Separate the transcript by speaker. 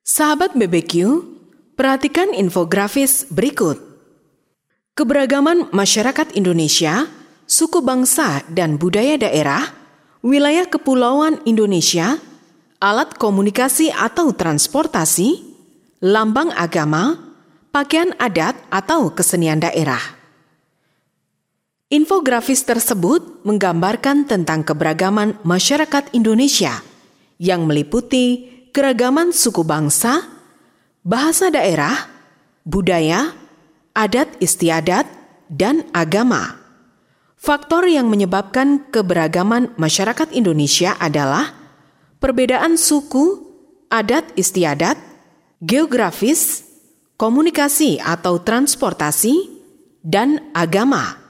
Speaker 1: Sahabat BBQ, perhatikan infografis berikut. Keberagaman masyarakat Indonesia, suku bangsa dan budaya daerah, wilayah kepulauan Indonesia, alat komunikasi atau transportasi, lambang agama, pakaian adat atau kesenian daerah. Infografis tersebut menggambarkan tentang keberagaman masyarakat Indonesia yang meliputi keragaman suku bangsa, bahasa daerah, budaya, adat istiadat, dan agama. Faktor yang menyebabkan keberagaman masyarakat Indonesia adalah perbedaan suku, adat istiadat, geografis, komunikasi atau transportasi, dan agama.